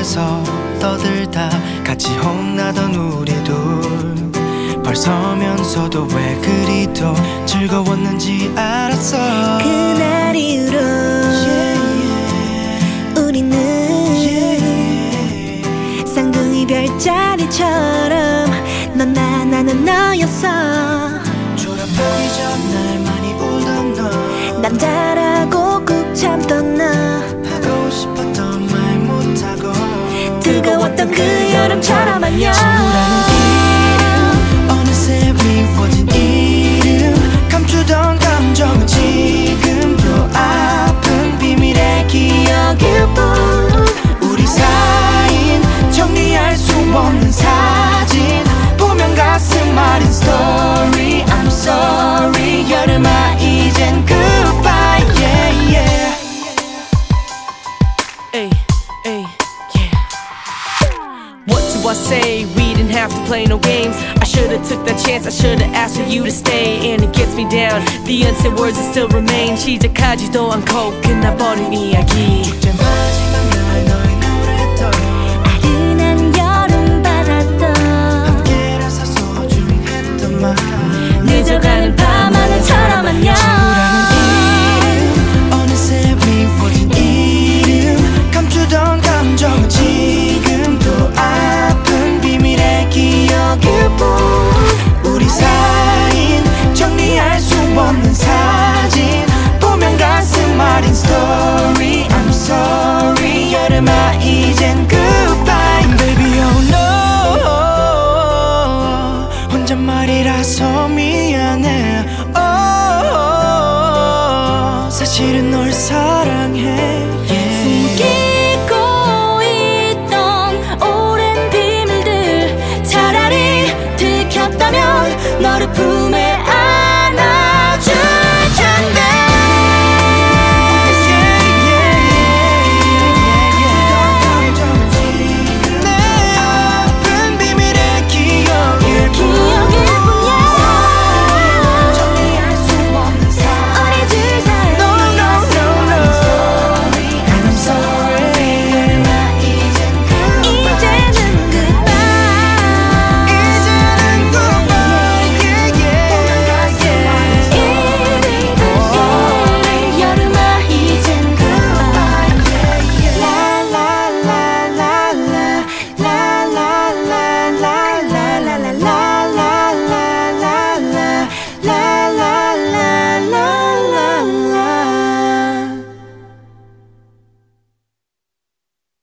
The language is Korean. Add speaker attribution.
Speaker 1: 앞에서 떠들다 같이 혼나던 우리 둘 벌서면서도 왜 그리도 즐거웠는지 알았어.
Speaker 2: 그날 이후로 우리는 쌍둥이 별자리처럼 넌 나 나는 너였어.
Speaker 1: 졸업하기 전날 많이 울던 너
Speaker 2: 남자라고 꾹 참던 너
Speaker 1: 하고 싶었던 말 못하고
Speaker 2: 뜨거웠던 그 여름처럼 안녕.
Speaker 1: 친구라는 이름 어느새 미워진 이름 감추던 감정은 지금도 아픈 비밀의 기억일 뿐. 우리 사인 정리할 수 없는 사진 보면 가슴 아린 story. I'm sorry 여름아 이젠 goodbye yeah yeah.
Speaker 3: Ay, ay, yeah. What do I say? We didn't have to play no games. I should've took that chance. I should've asked for you to stay. And it gets me down. The unsaid words that still remain. 시작하지도 않고 끝나버린 이야기.
Speaker 1: 축제 마지막 날 너의 노래도
Speaker 2: 아른한 여름바다도
Speaker 1: 함께라서 소중했던 말
Speaker 2: 늦어가는 밤하늘처럼 안녕.
Speaker 1: 친구라는 이름 어느새 미워진 이름 감추던 감정은 지금도 아픈 비밀의 기억일 뿐. 우리 사인 정리할 수 없는 사진 보면 가슴 아린 story. I'm sorry 여름아 이젠 goodbye baby oh no 혼잣말이라서